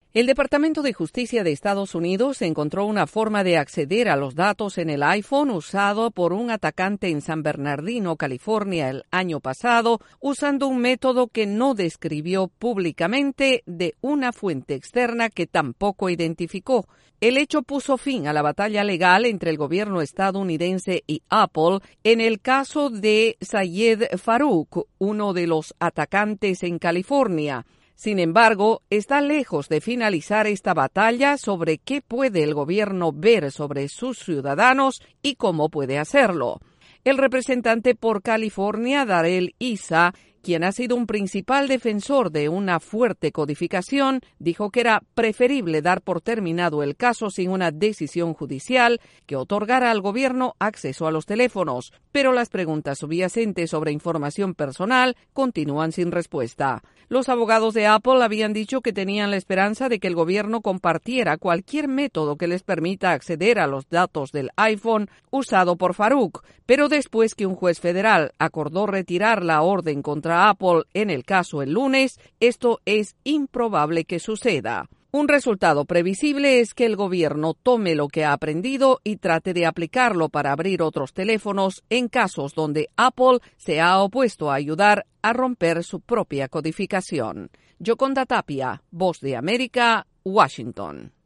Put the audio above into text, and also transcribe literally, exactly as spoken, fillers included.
El Departamento de Justicia de Estados Unidos encontró una forma de acceder a los datos en el iPhone usado por un atacante en San Bernardino, California, el año pasado, usando un método que no describió públicamente de una fuente externa que tampoco identificó. El hecho puso fin a la batalla legal entre el gobierno estadounidense y Apple en el caso de Sayed Farook, uno de los atacantes en California. Sin embargo, está lejos de finalizar esta batalla sobre qué puede el gobierno ver sobre sus ciudadanos y cómo puede hacerlo. El representante por California, Darrell Issa, quien ha sido un principal defensor de una fuerte codificación, dijo que era preferible dar por terminado el caso sin una decisión judicial que otorgara al gobierno acceso a los teléfonos, pero las preguntas subyacentes sobre información personal continúan sin respuesta. Los abogados de Apple habían dicho que tenían la esperanza de que el gobierno compartiera cualquier método que les permita acceder a los datos del iPhone usado por Farook, pero después que un juez federal acordó retirar la orden contra Apple en el caso el lunes, esto es improbable que suceda. Un resultado previsible es que el gobierno tome lo que ha aprendido y trate de aplicarlo para abrir otros teléfonos en casos donde Apple se ha opuesto a ayudar a romper su propia codificación. Yoconda Tapia, Voz de América, Washington.